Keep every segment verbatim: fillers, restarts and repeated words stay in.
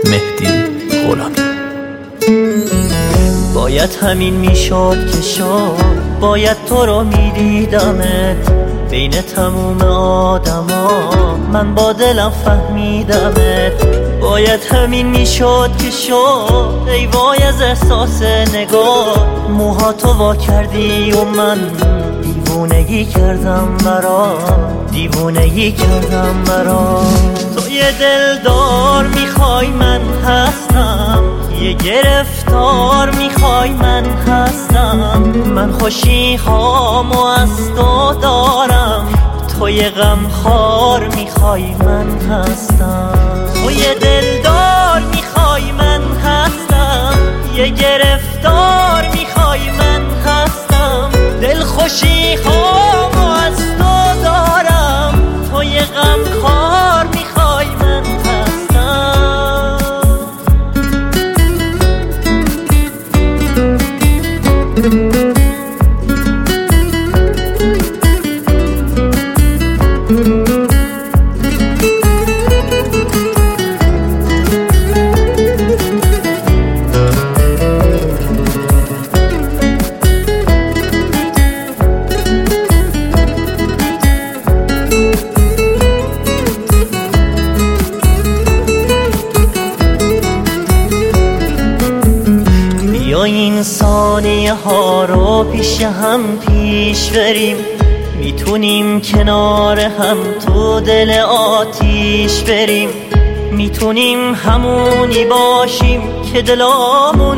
مهدی غلامی. باید همین میشد که شد، باید تو رو میدیدمت بین تموم آدما، من با دلم فهمیدمت. باید همین میشد که شد، ای وای از احساس نگاه، موهاتو وا کردی و من دیوونگی کردم برا، دیوونگی کردم برا. تو یه دلدار میخوای من هستم، یه گرفتار میخوای من هستم، من خوشی خام و از تو دارم، تو یه غمخوار میخوای من هستم. تو یه دلدار میخوای من هستم، یه گرفتار میخوای من هستم، دل خوشی خام و از تو دارم، تو یه غمخوار میخوای من هستم. بیا این ثانیه ها رو پیش هم پیش بریم، میتونیم کنار هم تو دل آتیش بریم، میتونیم همونی باشیم که دلامون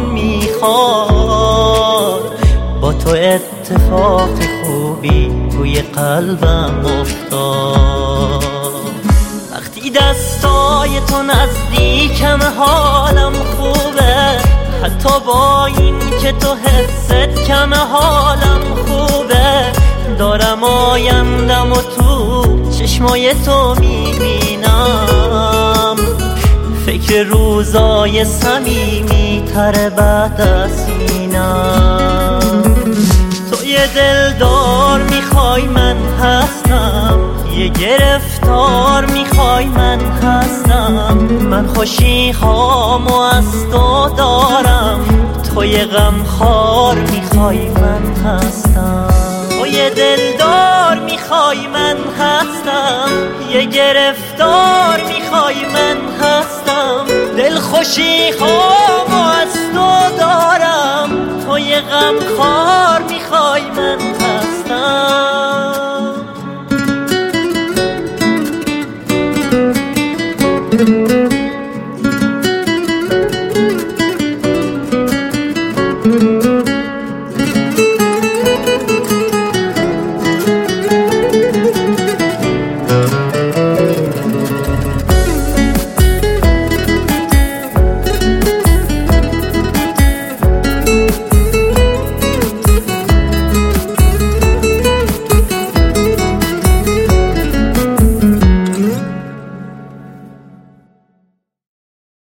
میخواد. با تو اتفاق خوبی توی قلبم افتاد، وقتی دستای تو نزدیکم حالم خوبه، حتی با این که تو حست کم حالم خوبه. دارم آیندم و تو چشمای تو میبینم، فکر روزای صمیمی تر بعد از اینم. تو یه دلدار میخوای من هستم، یه گرفتار میخوای من هستم، من خوشی خام و از تو دارم، تو یه غمخوار میخوای من هستم. تو یه دلدار میخوای من هستم، یه گرفتار میخوای من هستم، دل خوشی خام و از تو دارم، تو یه غمخوار